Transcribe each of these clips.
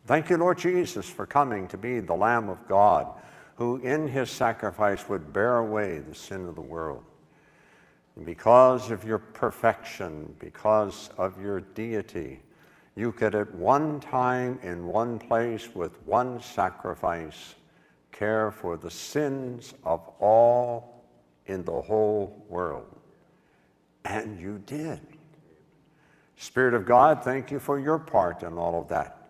Thank you, Lord Jesus, for coming to be the Lamb of God, who in his sacrifice would bear away the sin of the world. And because of your perfection, because of your deity, you could at one time, in one place, with one sacrifice, care for the sins of all in the whole world. And you did. Spirit of God, thank you for your part in all of that.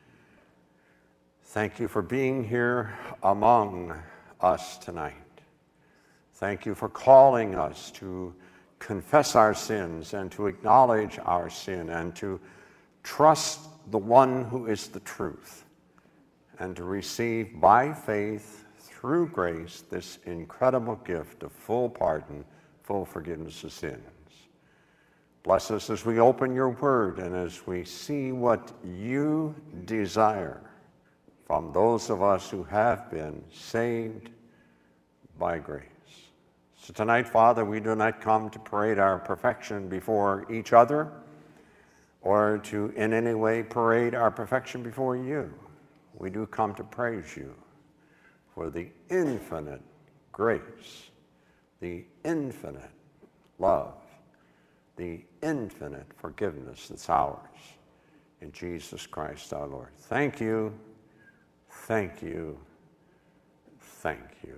Thank you for being here among us tonight. Thank you for calling us to confess our sins and to acknowledge our sin and to trust the one who is the truth and to receive by faith through grace this incredible gift of full pardon, full forgiveness of sins. Bless us as we open your word and as we see what you desire from those of us who have been saved by grace. So tonight, Father, we do not come to parade our perfection before each other or to in any way parade our perfection before you. We do come to praise you for the infinite grace, the infinite love, the infinite forgiveness that's ours in Jesus Christ our Lord. Thank you, thank you, thank you.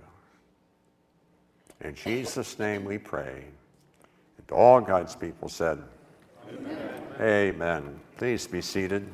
In Jesus' name we pray. And all God's people said, Amen. Amen. Please be seated.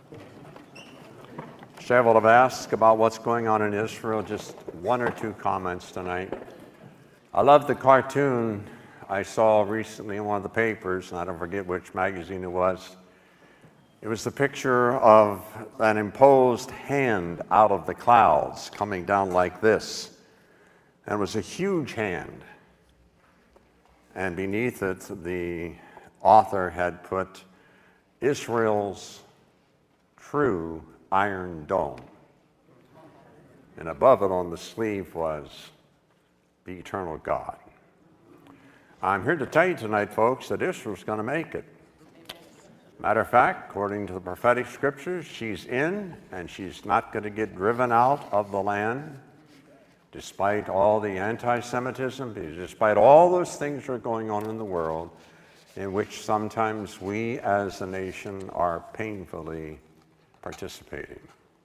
Several have asked about what's going on in Israel. Just one or two comments tonight. I love the cartoon I saw recently in one of the papers, and I don't forget which magazine it was. It was the picture of an imposed hand out of the clouds coming down like this. And it was a huge hand. And beneath it, the author had put Israel's true iron dome. And above it on the sleeve was the eternal God. I'm here to tell you tonight, folks, that Israel's going to make it. Matter of fact, according to the prophetic scriptures, she's in and she's not going to get driven out of the land, despite all the anti-Semitism, despite all those things that are going on in the world, in which sometimes we as a nation are painfully participating.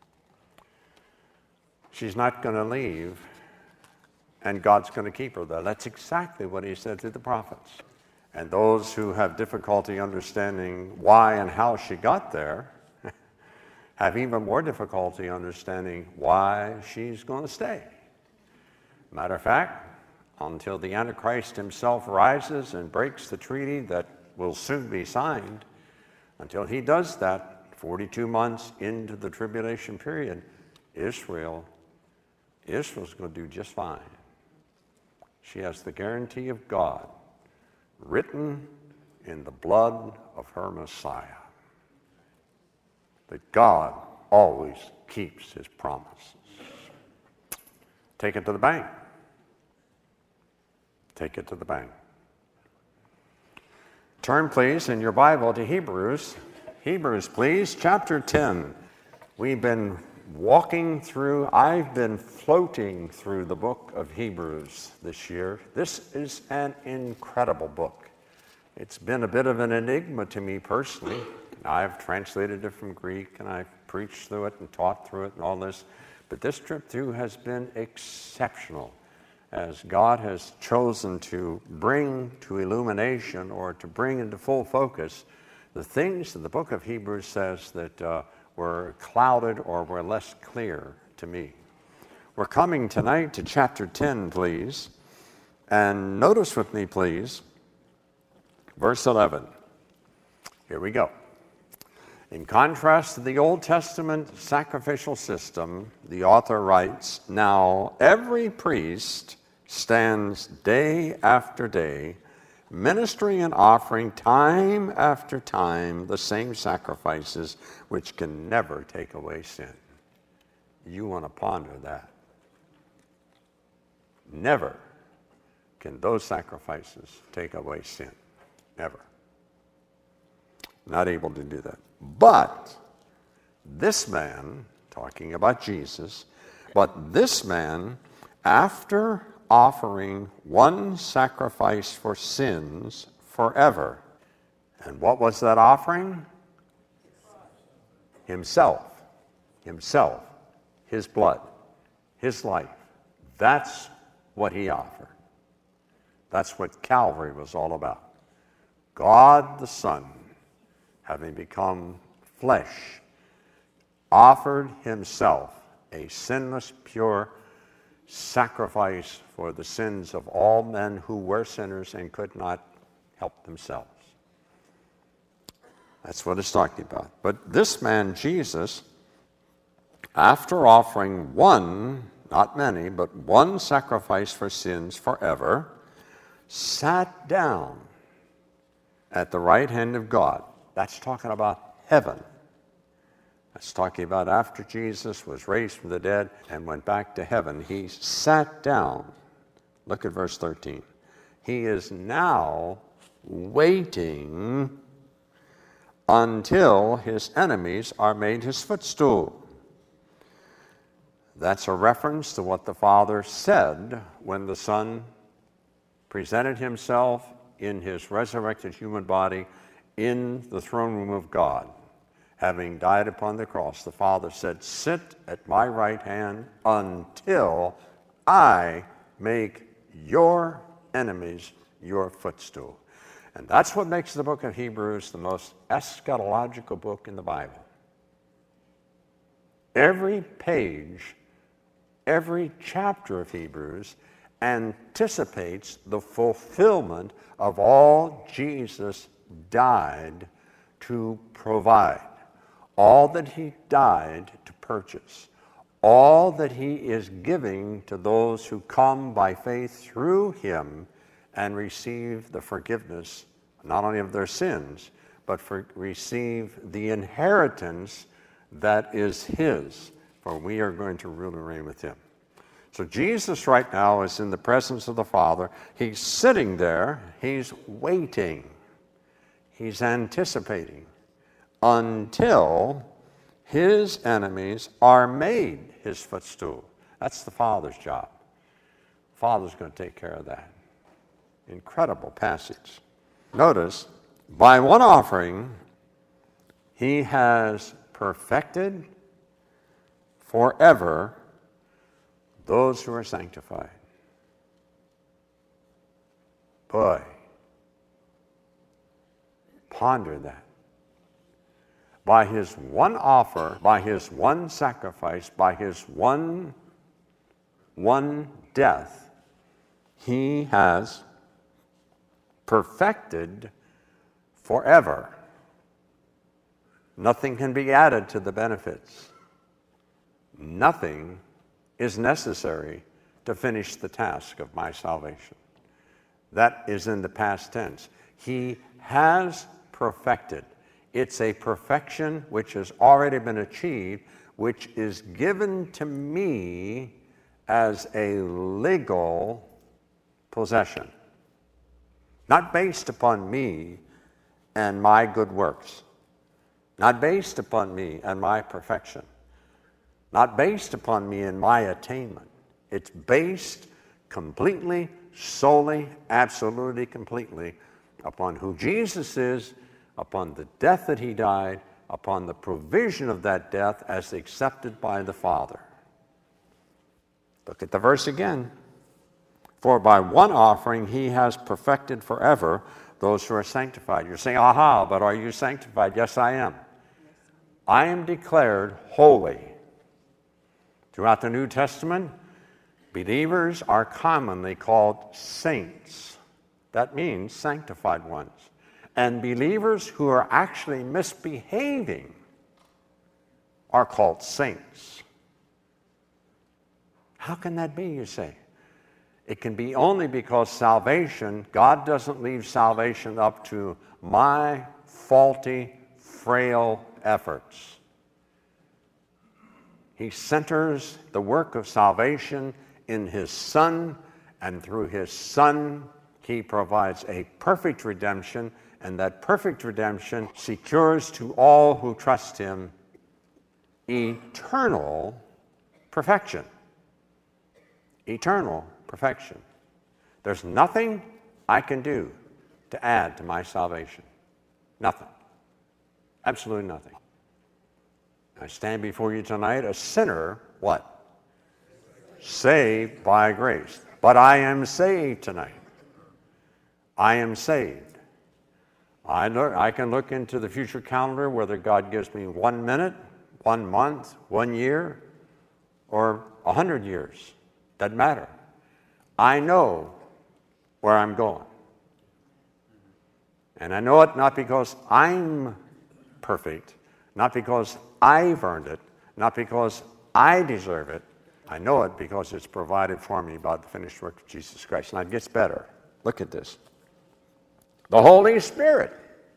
She's not going to leave, and God's going to keep her there. That's exactly what he said to the prophets. And those who have difficulty understanding why and how she got there have even more difficulty understanding why she's going to stay. Matter of fact, until the Antichrist himself rises and breaks the treaty that will soon be signed, until he does that, 42 months into the tribulation period, Israel's going to do just fine. She has the guarantee of God written in the blood of her Messiah. That God always keeps his promises. Take it to the bank. Take it to the bank. Turn, please, in your Bible to Hebrews. Hebrews, please, chapter 10. We've been I've been floating through the book of Hebrews this year. This is an incredible book. It's been a bit of an enigma to me personally. I've translated it from Greek, and I've preached through it and taught through it and all this. But this trip through has been exceptional, as God has chosen to bring to illumination or to bring into full focus the things that the book of Hebrews says that were clouded or were less clear to me. We're coming tonight to chapter 10, please. And notice with me, please, verse 11. Here we go. In contrast to the Old Testament sacrificial system, the author writes, "Now every priest stands day after day, ministering and offering time after time the same sacrifices which can never take away sin." You want to ponder that. Never can those sacrifices take away sin. Never. Not able to do that. But this man, talking about Jesus, but this man, after offering one sacrifice for sins forever. And what was that offering? Himself, his blood, his life. That's what he offered. That's what Calvary was all about. God the Son, having become flesh, offered himself a sinless, pure sacrifice for the sins of all men who were sinners and could not help themselves. That's what it's talking about. But this man, Jesus, after offering one, not many, but one sacrifice for sins forever, sat down at the right hand of God. That's talking about heaven. That's talking about after Jesus was raised from the dead and went back to heaven, he sat down. Look at verse 13. He is now waiting until his enemies are made his footstool. That's a reference to what the Father said when the Son presented himself in his resurrected human body in the throne room of God. Having died upon the cross, the Father said, "Sit at my right hand until I make your enemies your footstool." And that's what makes the book of Hebrews the most eschatological book in the Bible. Every page, every chapter of Hebrews anticipates the fulfillment of all Jesus died to provide, all that he died to purchase, all that he is giving to those who come by faith through him and receive the forgiveness, not only of their sins, but receive the inheritance that is his, for we are going to rule and reign with him. So Jesus right now is in the presence of the Father. He's sitting there. He's waiting. He's anticipating until his enemies are made his footstool. That's the Father's job. The Father's going to take care of that. Incredible passage. Notice, by one offering, he has perfected forever those who are sanctified. Boy, ponder that. By his one offer, by his one sacrifice, by his one death, he has perfected forever. Nothing can be added to the benefits. Nothing is necessary to finish the task of my salvation. That is in the past tense. He has perfected. It's a perfection which has already been achieved, which is given to me as a legal possession, not based upon me and my good works, not based upon me and my perfection, not based upon me and my attainment. It's based completely, solely, absolutely, completely upon who Jesus is, upon the death that he died, upon the provision of that death as accepted by the Father. Look at the verse again. For by one offering he has perfected forever those who are sanctified. You're saying, aha, but are you sanctified? Yes, I am. I am declared holy. Throughout the New Testament, believers are commonly called saints. That means sanctified ones. And believers who are actually misbehaving are called saints. How can that be, you say? It can be only because salvation, God doesn't leave salvation up to my faulty, frail efforts. He centers the work of salvation in his Son, and through his Son, he provides a perfect redemption, and that perfect redemption secures to all who trust him eternal perfection. Eternal perfection. There's nothing I can do to add to my salvation. Nothing. Absolutely nothing. I stand before you tonight a sinner, what? Saved by grace. But I am saved tonight. I am saved. I can look into the future calendar whether God gives me 1 minute, 1 month, 1 year, or 100 years. Doesn't matter. I know where I'm going. And I know it not because I'm perfect, not because I've earned it, not because I deserve it. I know it because it's provided for me by the finished work of Jesus Christ. Now it gets better. Look at this. The Holy Spirit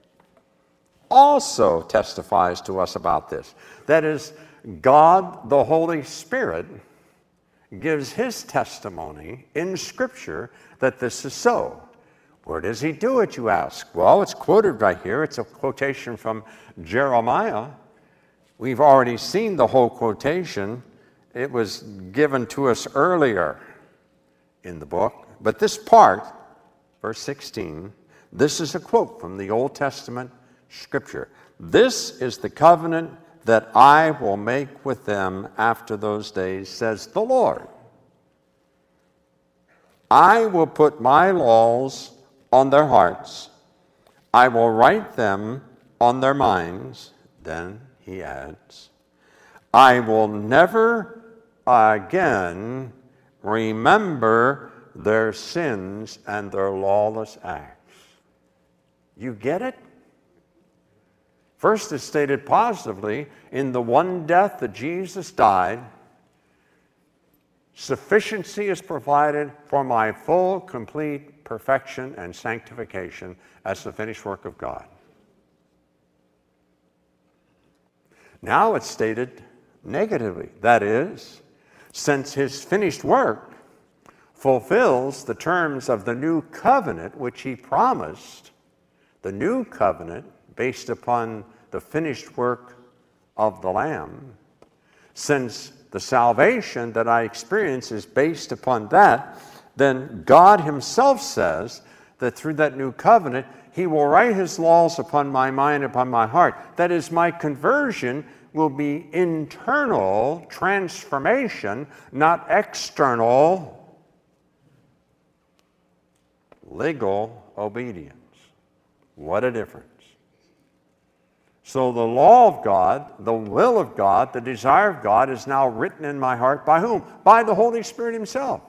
also testifies to us about this. That is, God, the Holy Spirit, gives his testimony in Scripture that this is so. Where does he do it, you ask? Well, it's quoted right here. It's a quotation from Jeremiah. We've already seen the whole quotation. It was given to us earlier in the book. But this part, verse 16, this is a quote from the Old Testament Scripture. This is the covenant that I will make with them after those days, says the Lord. I will put my laws on their hearts. I will write them on their minds. Then he adds, I will never again remember their sins and their lawless acts. You get it? First, it's stated positively, in the one death that Jesus died, sufficiency is provided for my full, complete perfection and sanctification as the finished work of God. Now it's stated negatively. That is, since his finished work fulfills the terms of the new covenant which he promised, the new covenant based upon the finished work of the Lamb, since the salvation that I experience is based upon that, then God himself says that through that new covenant, he will write his laws upon my mind, upon my heart. That is, my conversion will be internal transformation, not external legal obedience. What a difference. So the law of God, the will of God, the desire of God is now written in my heart by whom? By the Holy Spirit himself.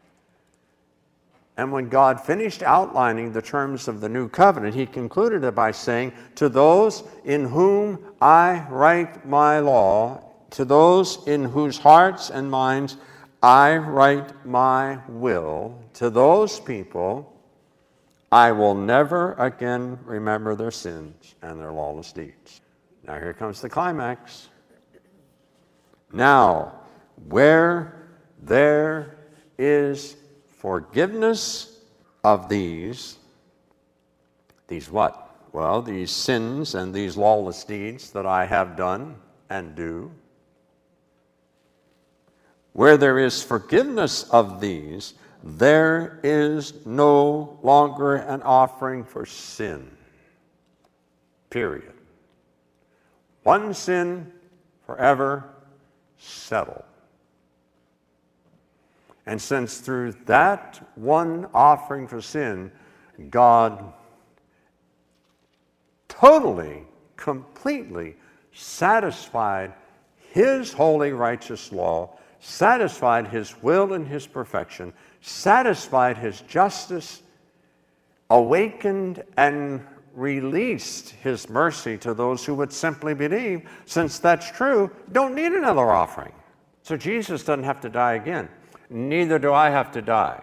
And when God finished outlining the terms of the new covenant, he concluded it by saying, to those in whom I write my law, to those in whose hearts and minds I write my will, to those people I will never again remember their sins and their lawless deeds. Now here comes the climax. Now, where there is forgiveness of these what? Well, these sins and these lawless deeds that I have done and do. Where there is forgiveness of these, there is no longer an offering for sin. Period. One sin forever settled. And since through that one offering for sin, God totally, completely satisfied his holy, righteous law, satisfied his will and his perfection, satisfied his justice, awakened and released his mercy to those who would simply believe. Since that's true, don't need another offering. So Jesus doesn't have to die again. Neither do I have to die.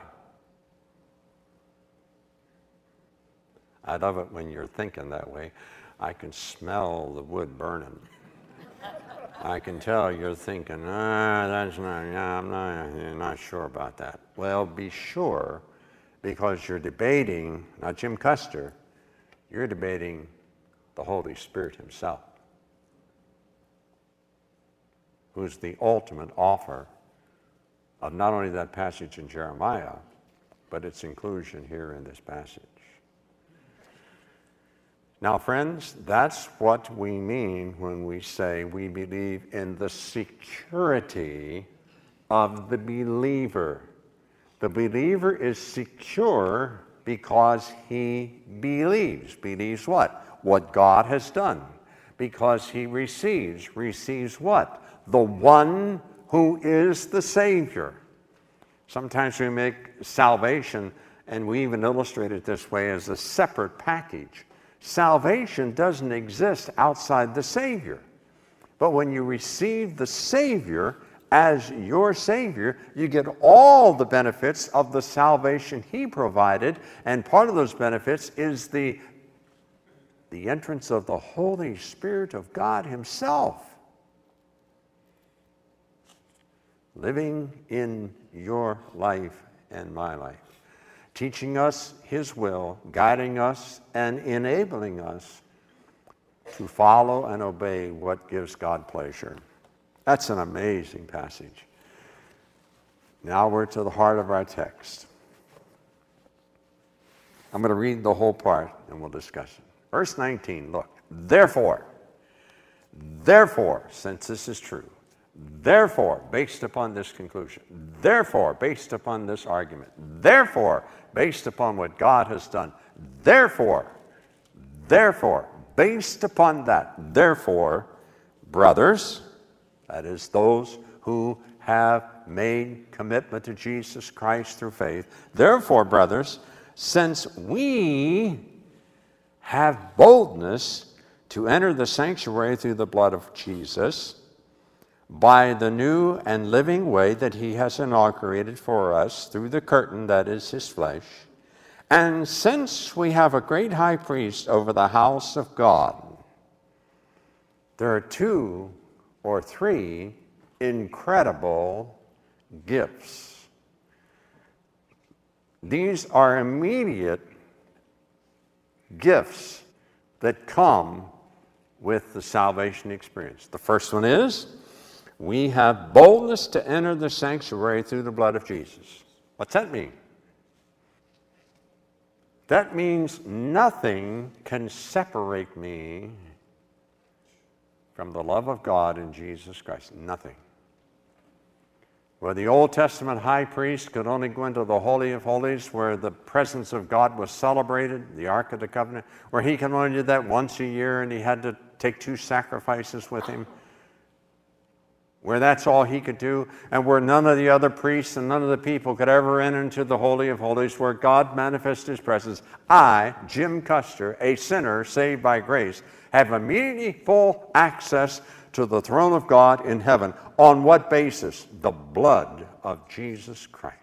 I love it when you're thinking that way. I can smell the wood burning. I can tell you're thinking, that's not, I'm not sure about that. Well, be sure, because you're debating, not Jim Custer, you're debating the Holy Spirit himself. who's the ultimate author of not only that passage in Jeremiah, but its inclusion here in this passage. Now, friends, that's what we mean when we say we believe in the security of the believer. The believer is secure because he believes. Believes what? What God has done. Because he receives. Receives what? The one who is the Savior. Sometimes we make salvation, and we even illustrate it this way, as a separate package. Salvation doesn't exist outside the Savior. But when you receive the Savior as your Savior, you get all the benefits of the salvation he provided, and part of those benefits is the entrance of the Holy Spirit of God himself living in your life and my life, teaching us his will, guiding us, and enabling us to follow and obey what gives God pleasure. That's an amazing passage. Now we're to the heart of our text. I'm going to read the whole part and we'll discuss it. Verse 19, look. Therefore, since this is true, therefore, based upon this conclusion, therefore, based upon this argument, therefore, based upon what God has done, therefore, based upon that, therefore, brothers, that is, those who have made commitment to Jesus Christ through faith, therefore, brothers, since we have boldness to enter the sanctuary through the blood of Jesus, by the new and living way that he has inaugurated for us through the curtain that is his flesh. And since we have a great high priest over the house of God, there are 2 or 3 incredible gifts. These are immediate gifts that come with the salvation experience. The first one is, we have boldness to enter the sanctuary through the blood of Jesus. What's that mean? That means nothing can separate me from the love of God in Jesus Christ. Nothing. Where the Old Testament high priest could only go into the Holy of Holies, where the presence of God was celebrated, the Ark of the Covenant, where he could only do that once a year and he had to take 2 sacrifices with him, where that's all he could do, and where none of the other priests and none of the people could ever enter into the Holy of Holies, where God manifested his presence. I, Jim Custer, a sinner saved by grace, have immediately full access to the throne of God in heaven. On what basis? The blood of Jesus Christ.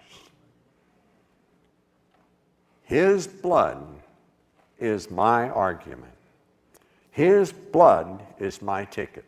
His blood is my argument. His blood is my ticket.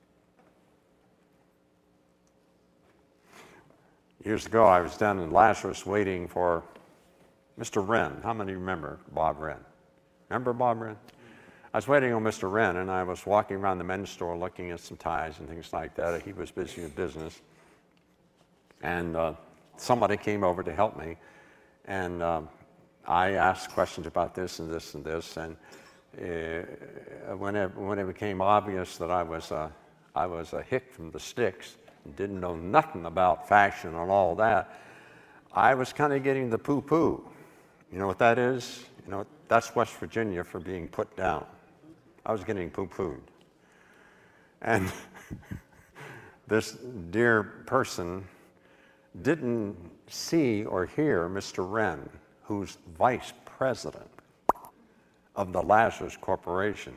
Years ago, I was down in Lazarus waiting for Mr. Wren. How many remember Bob Wren? Remember Bob Wren? I was waiting on Mr. Wren, and I was walking around the men's store looking at some ties and things like that. He was busy with business. And somebody came over to help me. And I asked questions about this and this and this. And when it became obvious that I was a hick from the sticks, and didn't know nothing about fashion and all that, I was kind of getting the poo-poo. You know what that is? You know, that's West Virginia for being put down. I was getting poo-pooed. And this dear person didn't see or hear Mr. Wren, who's vice president of the Lazarus Corporation.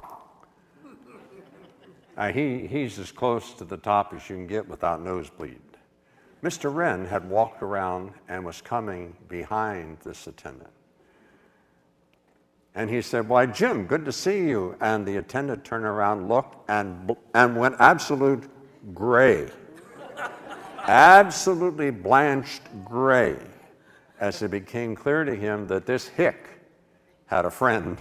He's as close to the top as you can get without nosebleed. Mr. Wren had walked around and was coming behind this attendant. And he said, "Why, Jim, good to see you." And the attendant turned around, looked, and went absolute gray. Absolutely blanched gray, as it became clear to him that this hick had a friend.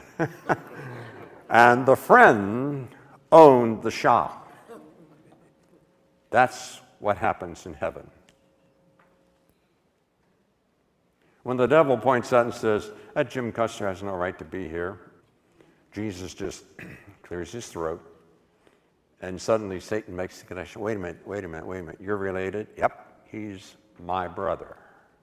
And the friend owned the shop. That's what happens in heaven. When the devil points out and says, that Jim Custer has no right to be here, Jesus just clears his throat, and suddenly Satan makes the connection. Wait a minute. You're related? Yep, he's my brother.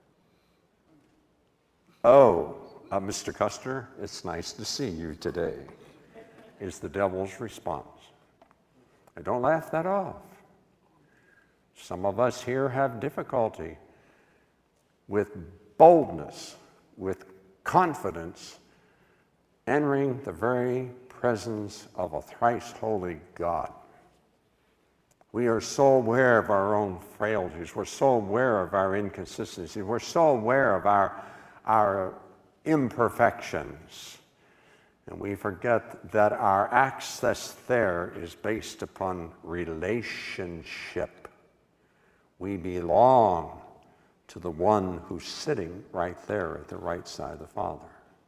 Oh, Mr. Custer, it's nice to see you today, is the devil's response. And don't laugh that off. Some of us here have difficulty with boldness, with confidence, entering the very presence of a thrice holy God. We are so aware of our own frailties. We're so aware of our inconsistencies. We're so aware of our imperfections. And we forget that our access there is based upon relationship. We belong to the one who's sitting right there at the right side of the Father.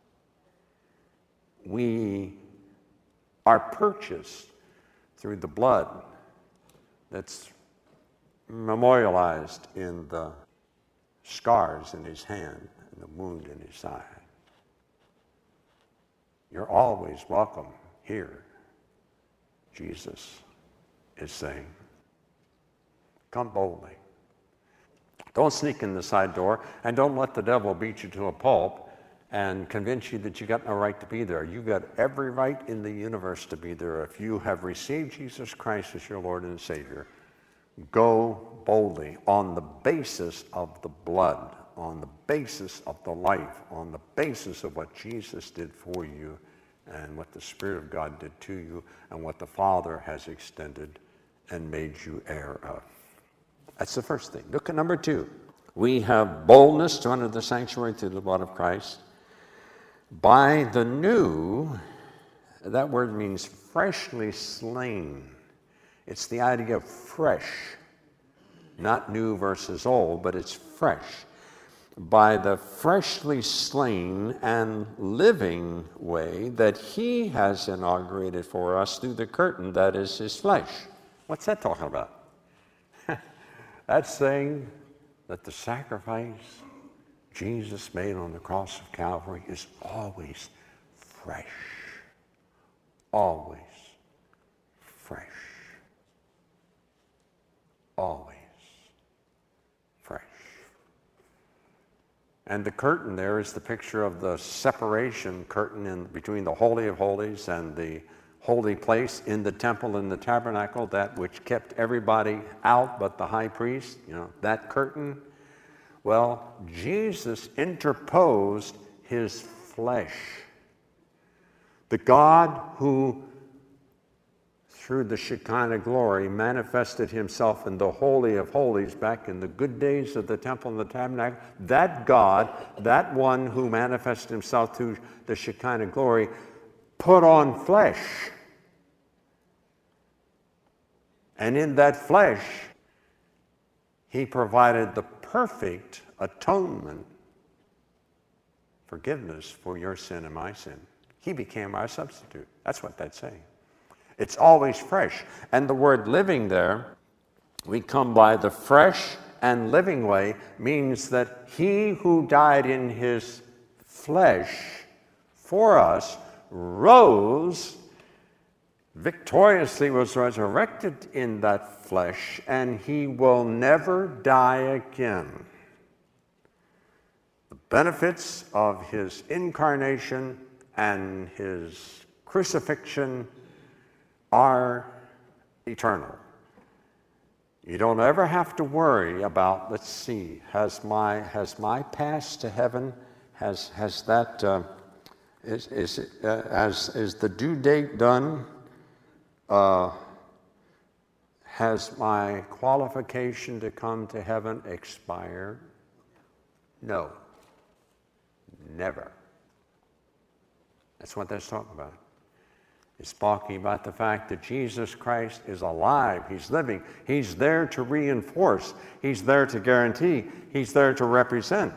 We are purchased through the blood that's memorialized in the scars in his hand and the wound in his side. You're always welcome here, Jesus is saying. Come boldly. Don't sneak in the side door, and don't let the devil beat you to a pulp and convince you that you got no right to be there. You've got every right in the universe to be there. If you have received Jesus Christ as your Lord and Savior, go boldly on the basis of the blood, on the basis of the life, on the basis of what Jesus did for you and what the Spirit of God did to you and what the Father has extended and made you heir of. That's the first thing. Look at number 2. We have boldness to enter the sanctuary through the blood of Christ. By the new, that word means freshly slain. It's the idea of fresh, not new versus old, but it's fresh. By the freshly slain and living way that he has inaugurated for us through the curtain that is his flesh. What's that talking about? That's saying that the sacrifice Jesus made on the cross of Calvary is always fresh. Always fresh. Always fresh. And the curtain there is the picture of the separation curtain in between the Holy of Holies and the holy place in the temple and the tabernacle, that which kept everybody out but the high priest, that curtain. Well, Jesus interposed his flesh. The God who, through the Shekinah glory, manifested himself in the Holy of Holies back in the good days of the temple and the tabernacle, that God, that one who manifested himself through the Shekinah glory, put on flesh. And in that flesh, he provided the perfect atonement, forgiveness for your sin and my sin. He became our substitute. That's what that's saying. It's always fresh. And the word living there, we come by the fresh and living way, means that he who died in his flesh for us rose victoriously, was resurrected in that flesh, and he will never die again. The benefits of his incarnation and his crucifixion are eternal. You don't ever have to worry about, let's see, has my pass to heaven, is the due date done? Has my qualification to come to heaven expired? No. Never. That's what that's talking about. It's talking about the fact that Jesus Christ is alive. He's living. He's there to reinforce. He's there to guarantee. He's there to represent.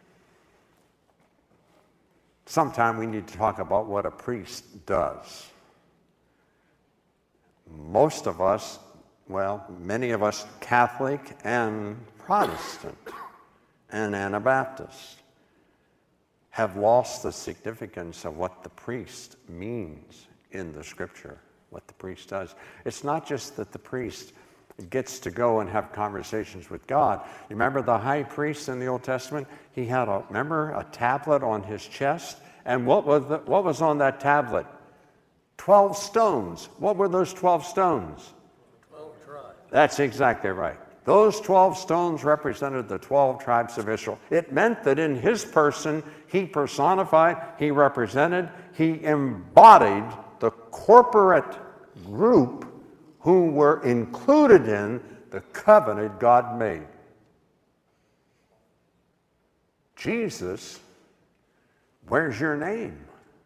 Sometime we need to talk about what a priest does. Most of us well, many of us Catholic and Protestant and Anabaptist have lost the significance of what the priest means in the scripture, what the priest does. It's not just that the priest gets to go and have conversations with God. You remember the high priest in the Old Testament? He had a tablet on his chest, and what was on that tablet? 12 stones. What were those 12 stones? 12 tribes. That's exactly right. Those 12 stones represented the 12 tribes of Israel. It meant that in his person, he personified, he represented, he embodied the corporate group who were included in the covenant God made. Jesus wears your name.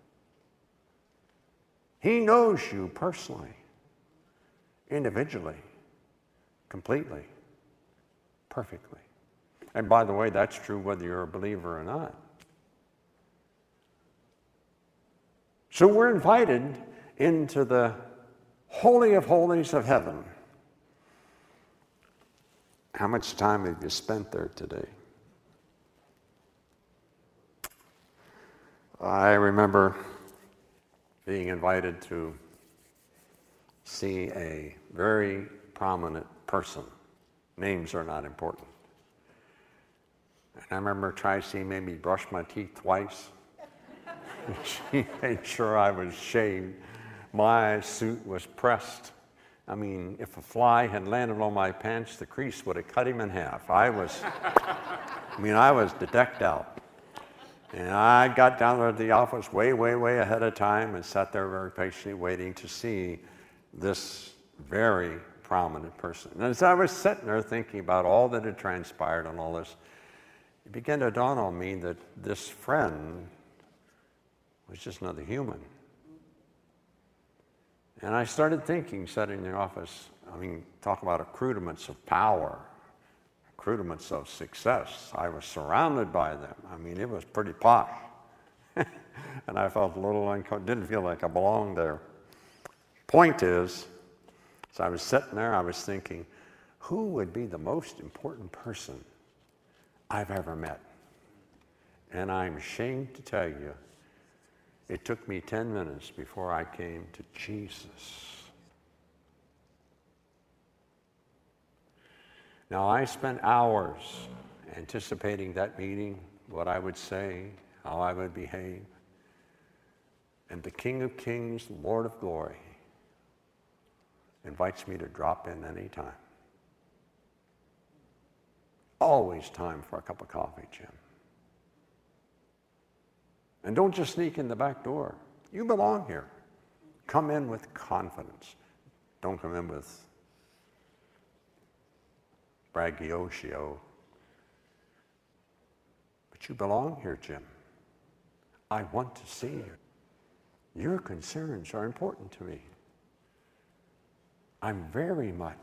He knows you personally, individually, completely, perfectly. And by the way, that's true whether you're a believer or not. So we're invited into the Holy of Holies of heaven. How much time have you spent there today? I remember being invited to see a very prominent person. Names are not important. And I remember Tracy made me brush my teeth twice. She made sure I was shaved. My suit was pressed. I mean, if a fly had landed on my pants, the crease would have cut him in half. I was decked out. And I got down to the office way, way, way ahead of time and sat there very patiently waiting to see this very prominent person. And as I was sitting there thinking about all that had transpired and all this, it began to dawn on me that this friend was just another human. And I started thinking, sitting in the office, talk about accoutrements of power, accoutrements of success. I was surrounded by them. It was pretty posh. And I felt a little uncomfortable, didn't feel like I belonged there. Point is, as I was sitting there, I was thinking, who would be the most important person I've ever met? And I'm ashamed to tell you, it took me 10 minutes before I came to Jesus. Now, I spent hours anticipating that meeting, what I would say, how I would behave. And the King of Kings, Lord of Glory, invites me to drop in any time. Always time for a cup of coffee, Jim. And don't just sneak in the back door. You belong here. Come in with confidence. Don't come in with braggadocio. But you belong here, Jim. I want to see you. Your concerns are important to me. I very much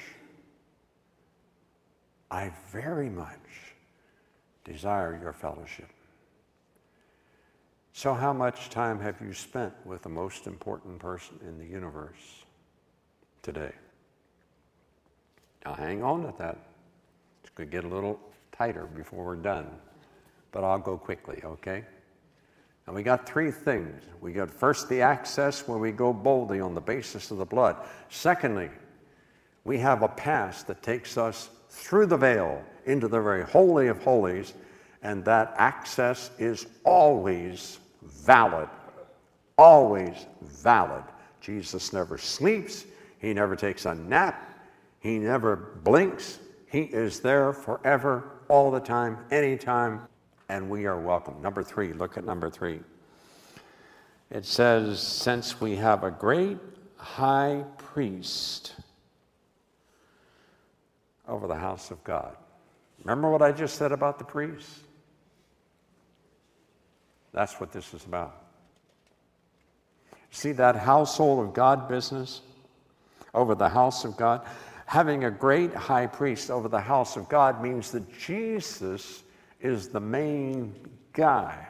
desire your fellowship. So how much time have you spent with the most important person in the universe today? Now hang on to that. It's going to get a little tighter before we're done, but I'll go quickly, okay? And we got three things. We got first the access where we go boldly on the basis of the blood. Secondly, we have a pass that takes us through the veil into the very holy of holies, and that access is always valid. Always valid. Jesus never sleeps. He never takes a nap. He never blinks. He is there forever, all the time, anytime, and we are welcome. Number 3, look at number 3. It says, since we have a great high priest over the house of God. Remember what I just said about the priest? That's what this is about. See that household of God business over the house of God? Having a great high priest over the house of God means that Jesus is the main guy.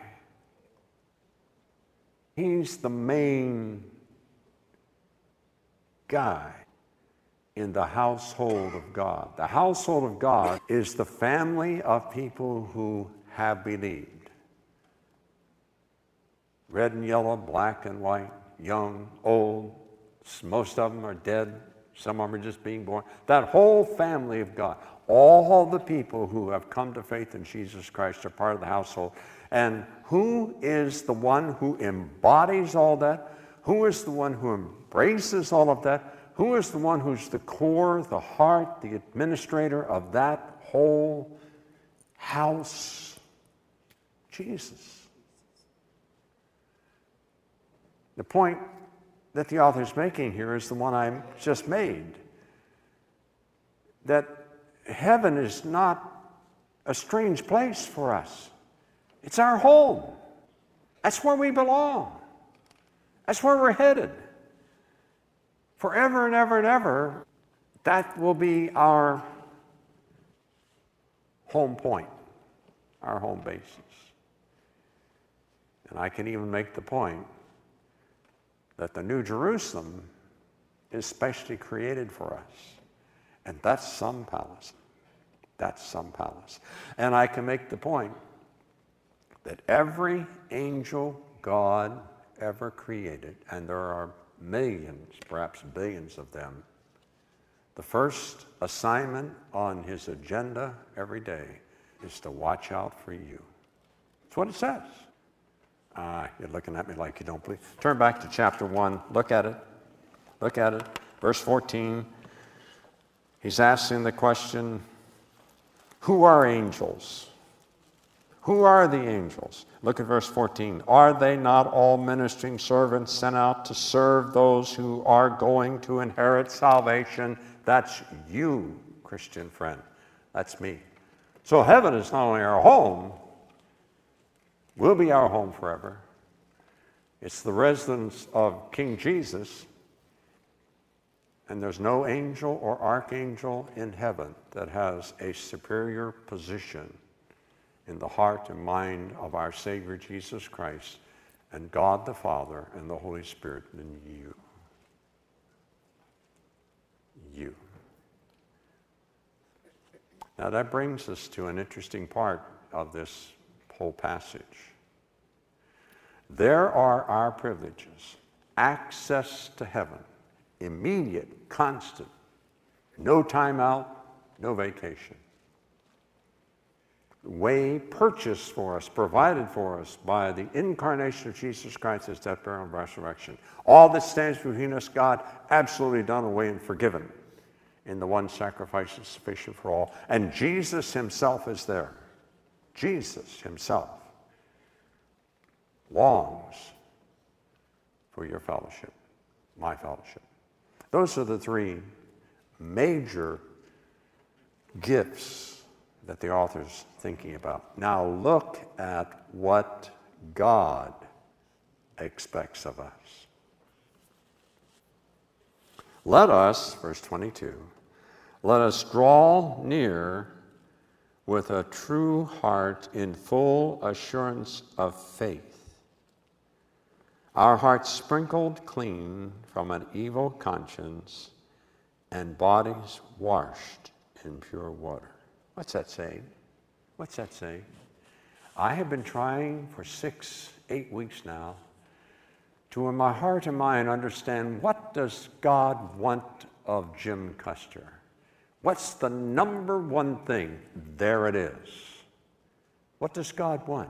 He's the main guy. in the household of God. The household of God is the family of people who have believed. Red and yellow, black and white, young, old, most of them are dead, some of them are just being born. That whole family of God, all the people who have come to faith in Jesus Christ are part of the household. And who is the one who embodies all that? Who is the one who embraces all of that? Who is the one who's the core, the heart, the administrator of that whole house? Jesus. The point that the author is making here is the one I just made. That heaven is not a strange place for us. It's our home. That's where we belong. That's where we're headed. Forever and ever and ever, that will be our home point, our home basis. And I can even make the point that the New Jerusalem is specially created for us. And that's some palace. That's some palace. And I can make the point that every angel God ever created, and there are millions, perhaps billions of them, the first assignment on his agenda every day is to watch out for you. That's what it says. You're looking at me like you don't believe. Turn back to chapter 1. Look at it. Look at it. Verse 14. He's asking the question, who are angels? Who are the angels? Look at verse 14. Are they not all ministering servants sent out to serve those who are going to inherit salvation? That's you, Christian friend. That's me. So heaven is not only our home, will be our home forever. It's the residence of King Jesus, and there's no angel or archangel in heaven that has a superior position in the heart and mind of our Savior Jesus Christ and God the Father and the Holy Spirit than you. You. Now that brings us to an interesting part of this whole passage. There are our privileges, access to heaven, immediate, constant, no time out, no vacation. Way purchased for us, provided for us by the incarnation of Jesus Christ, his death, burial, and resurrection. All that stands between us, God, absolutely done away and forgiven in the one sacrifice is sufficient for all. And Jesus himself is there. Jesus himself longs for your fellowship, my fellowship. Those are the three major gifts that the author's thinking about. Now look at what God expects of us. Let us, verse 22, let us draw near with a true heart in full assurance of faith, our hearts sprinkled clean from an evil conscience and bodies washed in pure water. What's that saying? What's that saying? I have been trying for 6-8 weeks now to, in my heart and mind, understand what does God want of Jim Custer? What's the number one thing? There it is. What does God want?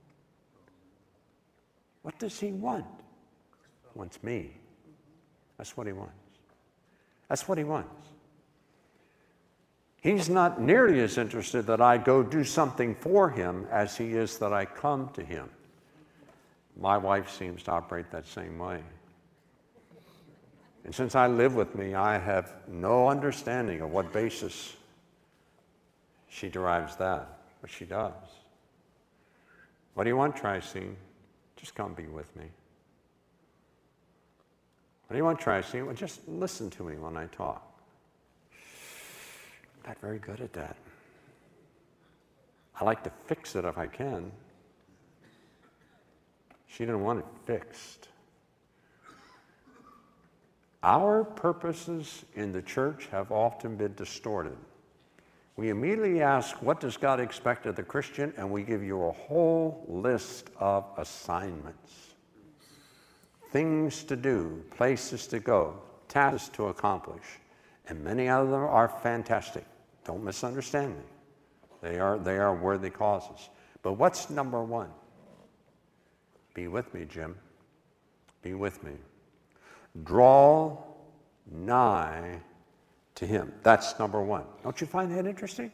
What does he want? He wants me. That's what he wants. That's what he wants. He's not nearly as interested that I go do something for him as he is that I come to him. My wife seems to operate that same way. And since I live with me, I have no understanding of what basis she derives that, but she does. What do you want, Tricene? Just come be with me. What do you want, Tricene? Well, just listen to me when I talk. I'm not very good at that. I like to fix it if I can. She didn't want it fixed. Our purposes in the church have often been distorted. We immediately ask, what does God expect of the Christian? And we give you a whole list of assignments. Things to do, places to go, tasks to accomplish. And many of them are fantastic. Don't misunderstand me. They are worthy causes. But what's number one? Be with me, Jim. Be with me. Draw nigh to him. That's number one. Don't you find that interesting?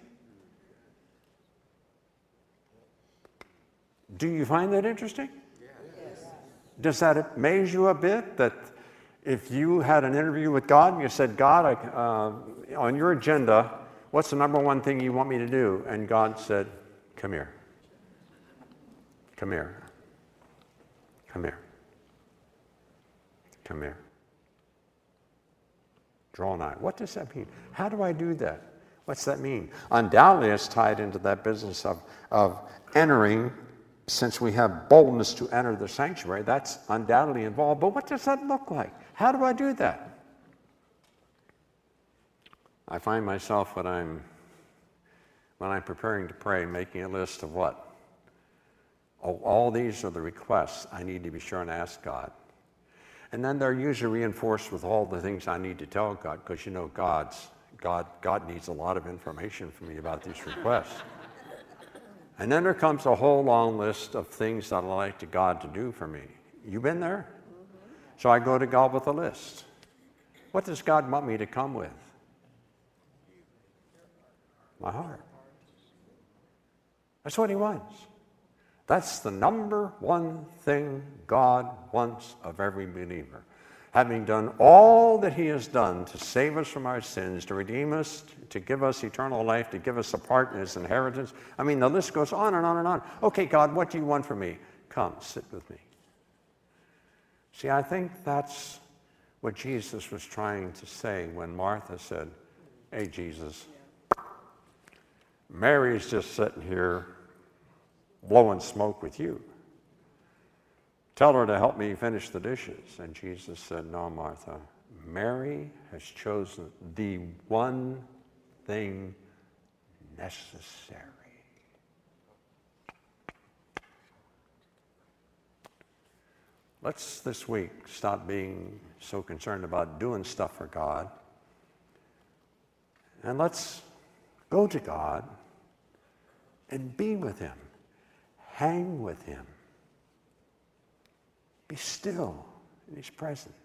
Do you find that interesting? Yes. Does that amaze you a bit that if you had an interview with God and you said, God, on your agenda, what's the number one thing you want me to do? And God said, come here. Come here. Come here. Come here. Draw nigh. What does that mean? How do I do that? What's that mean? Undoubtedly, it's tied into that business of entering. Since we have boldness to enter the sanctuary, that's undoubtedly involved. But what does that look like? How do I do that? I find myself when I'm preparing to pray, making a list of what? Oh, all these are the requests I need to be sure and ask God. And then they're usually reinforced with all the things I need to tell God, because you know God needs a lot of information from me about these requests. And then there comes a whole long list of things that I'd like God to do for me. You been there? So I go to God with a list. What does God want me to come with? My heart. That's what he wants. That's the number one thing God wants of every believer. Having done all that he has done to save us from our sins, to redeem us, to give us eternal life, to give us a part in his inheritance. I mean, the list goes on and on and on. Okay, God, what do you want from me? Come, sit with me. See, I think that's what Jesus was trying to say when Martha said, hey, Jesus, Mary's just sitting here blowing smoke with you. Tell her to help me finish the dishes. And Jesus said, no, Martha, Mary has chosen the one thing necessary. Let's this week stop being so concerned about doing stuff for God. And let's go to God and be with him. Hang with him. Be still in his presence.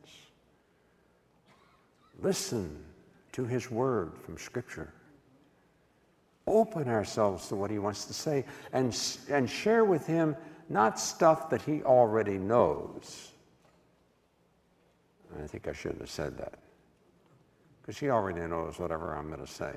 Listen to his word from Scripture. Open ourselves to what he wants to say and share with him not stuff that he already knows. I think I shouldn't have said that, because he already knows whatever I'm going to say.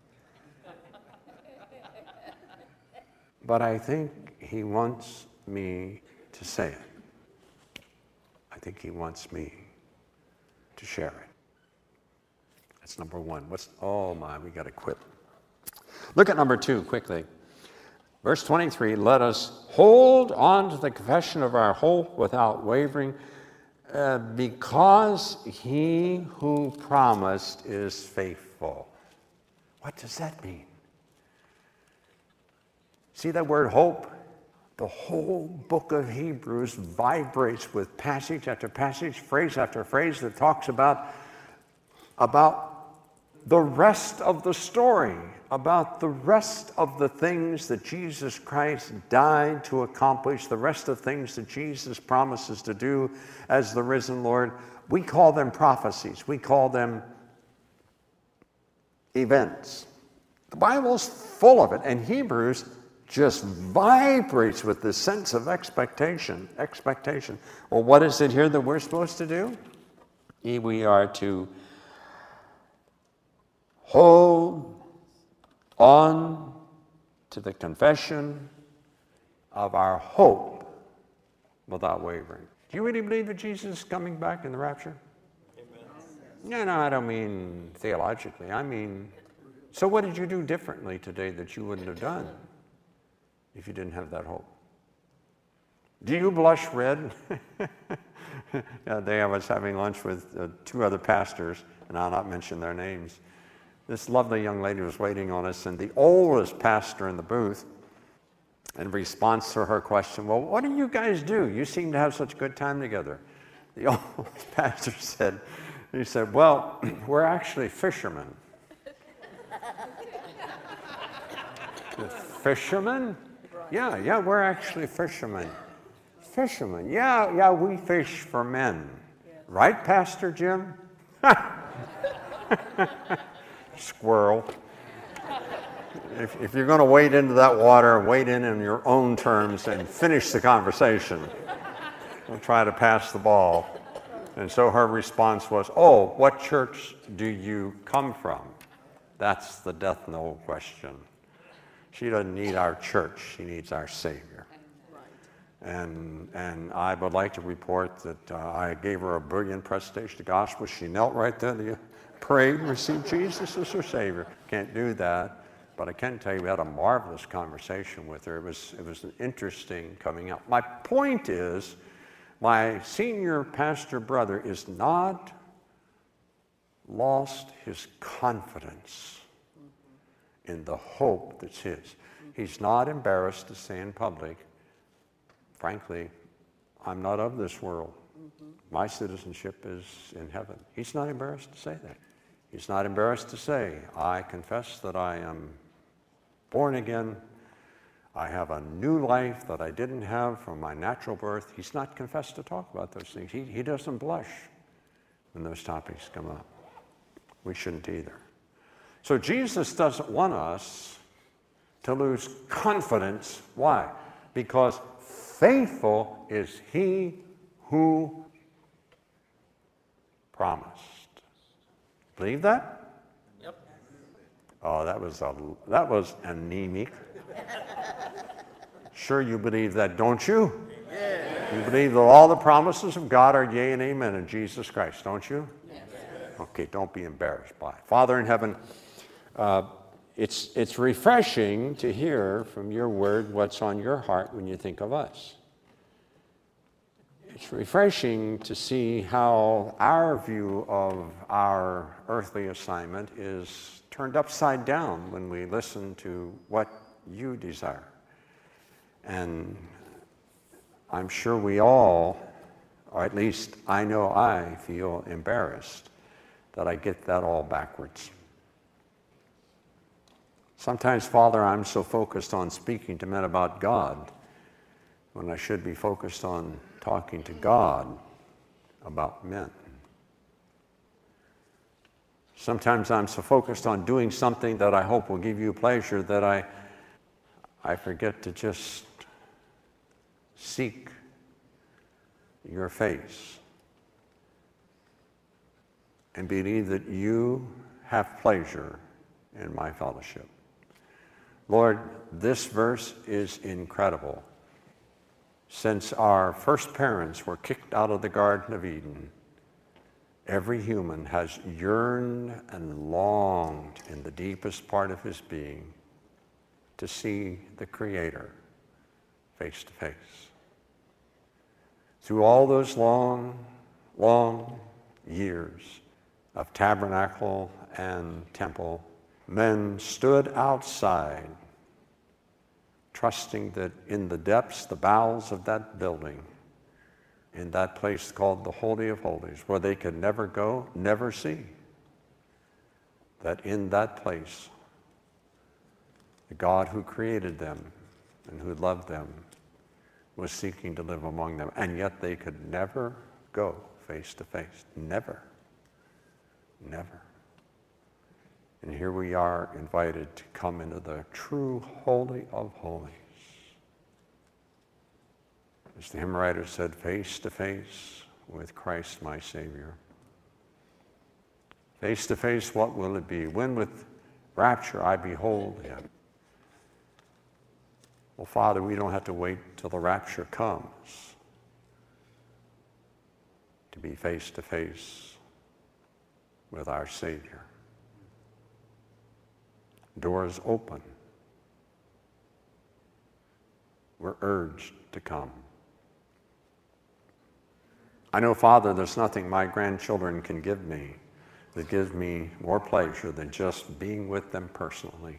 But I think he wants me to say it. I think he wants me to share it. That's number one. We got to quit. Look at number two quickly. Verse 23, let us hold on to the confession of our hope without wavering, because he who promised is faithful. What does that mean? See that word hope? The whole book of Hebrews vibrates with passage after passage, phrase after phrase that talks about the rest of the story, about the rest of the things that Jesus Christ died to accomplish, the rest of things that Jesus promises to do as the risen Lord. We call them prophecies. We call them events. The Bible's full of it, and Hebrews just vibrates with this sense of expectation. Well, what is it here that we're supposed to do? We are to hold on to the confession of our hope without wavering. Do you really believe that Jesus is coming back in the rapture? Amen. No, I don't mean theologically. I mean, so what did you do differently today that you wouldn't have done if you didn't have that hope? Do you blush red? The other day I was having lunch with two other pastors, and I'll not mention their names. This lovely young lady was waiting on us, and the oldest pastor in the booth, in response to her question, well, what do you guys do? You seem to have such a good time together. The oldest pastor said, well, we're actually fishermen. Fishermen? Yeah, we're actually fishermen. Fishermen, yeah, we fish for men. Right, Pastor Jim? Squirrel. If you're going to wade into that water, wade in your own terms and finish the conversation. Don't try to pass the ball. And so her response was, oh, what church do you come from? That's the death knell question. She doesn't need our church, she needs our Savior. And I would like to report that I gave her a brilliant presentation of the gospel. She knelt right there to pray and receive Jesus as her Savior. Can't do that, but I can tell you we had a marvelous conversation with her. It was an interesting coming out. My point is, my senior pastor brother is not lost his confidence in the hope that's his. He's not embarrassed to say in public, frankly, I'm not of this world. My citizenship is in heaven. He's not embarrassed to say that. He's not embarrassed to say, I confess that I am born again. I have a new life that I didn't have from my natural birth. He's not confessed to talk about those things. He doesn't blush when those topics come up. We shouldn't either. So Jesus doesn't want us to lose confidence. Why? Because faithful is he who promised. Believe that? Yep. Oh, that was anemic. Sure you believe that, don't you? Yeah. You believe that all the promises of God are yea and amen in Jesus Christ, don't you? Yes. Okay, don't be embarrassed by it. Father in heaven, it's refreshing to hear from your word what's on your heart when you think of us. It's refreshing to see how our view of our earthly assignment is turned upside down when we listen to what you desire. And I'm sure we all, or at least I know I feel embarrassed that I get that all backwards. Sometimes, Father, I'm so focused on speaking to men about God when I should be focused on talking to God about men. Sometimes I'm so focused on doing something that I hope will give you pleasure that I forget to just seek your face and believe that you have pleasure in my fellowship. Lord, this verse is incredible. Since our first parents were kicked out of the Garden of Eden, every human has yearned and longed in the deepest part of his being to see the Creator face to face. Through all those long, long years of tabernacle and temple, men stood outside, trusting that in the depths, the bowels of that building, in that place called the Holy of Holies, where they could never go, never see, that in that place, the God who created them and who loved them was seeking to live among them, and yet they could never go face to face. Never. Never. And here we are invited to come into the true Holy of Holies. As the hymn writer said, face to face with Christ my Savior. Face to face, what will it be? When with rapture I behold him. Well, Father, we don't have to wait till the rapture comes to be face to face with our Savior. Doors open. We're urged to come. I know, Father, there's nothing my grandchildren can give me that gives me more pleasure than just being with them personally.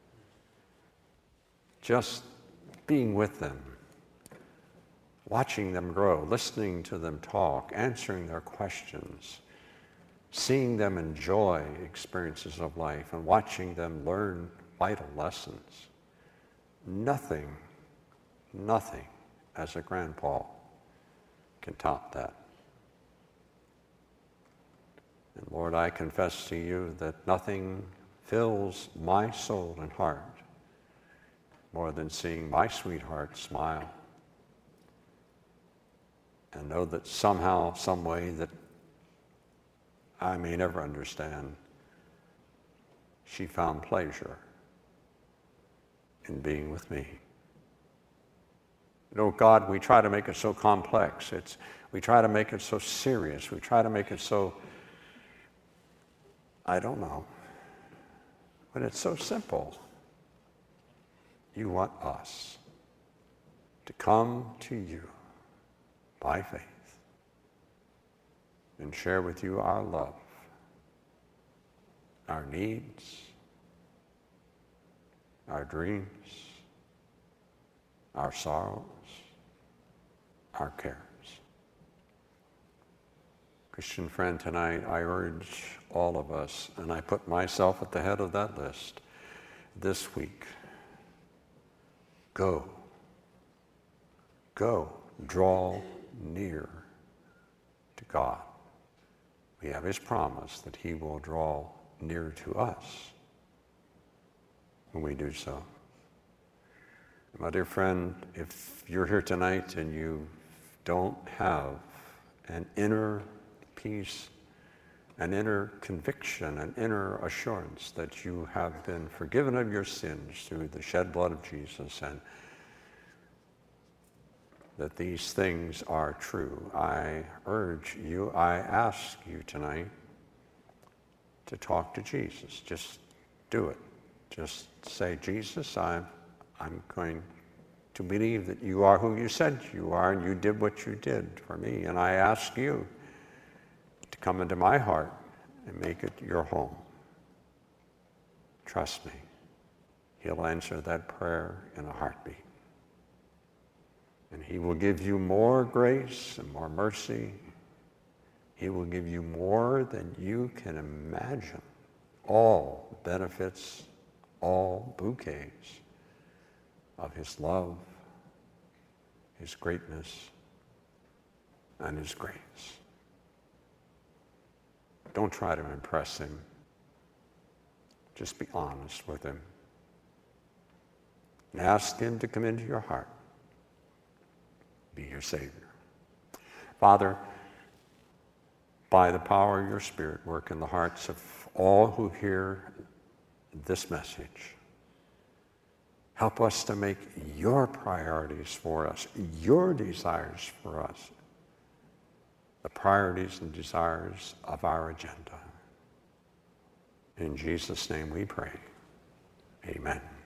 Just being with them, watching them grow, listening to them talk, answering their questions, seeing them enjoy experiences of life, and watching them learn vital lessons. Nothing as a grandpa can top that. And Lord, I confess to you that nothing fills my soul and heart more than seeing my sweetheart smile and know that somehow, some way that I may never understand, she found pleasure in being with me. You know, God, we try to make it so complex. We try to make it so serious. We try to make it so, I don't know, but it's so simple. You want us to come to you by faith and share with you our love, our needs, our dreams, our sorrows, our cares. Christian friend, tonight I urge all of us, and I put myself at the head of that list this week, go, draw near to God. We have his promise that he will draw near to us when we do so. My dear friend, if you're here tonight and you don't have an inner peace, an inner conviction, an inner assurance that you have been forgiven of your sins through the shed blood of Jesus, and that these things are true, I urge you, I ask you tonight to talk to Jesus. Just do it. Just say, Jesus, I'm going to believe that you are who you said you are, and you did what you did for me, and I ask you to come into my heart and make it your home. Trust me, he'll answer that prayer in a heartbeat. And he will give you more grace and more mercy. He will give you more than you can imagine. All benefits, all bouquets of his love, his greatness, and his grace. Don't try to impress him. Just be honest with him. And ask him to come into your heart. Be your Savior. Father, by the power of your Spirit, work in the hearts of all who hear this message. Help us to make your priorities for us, your desires for us, the priorities and desires of our agenda. In Jesus' name we pray. Amen.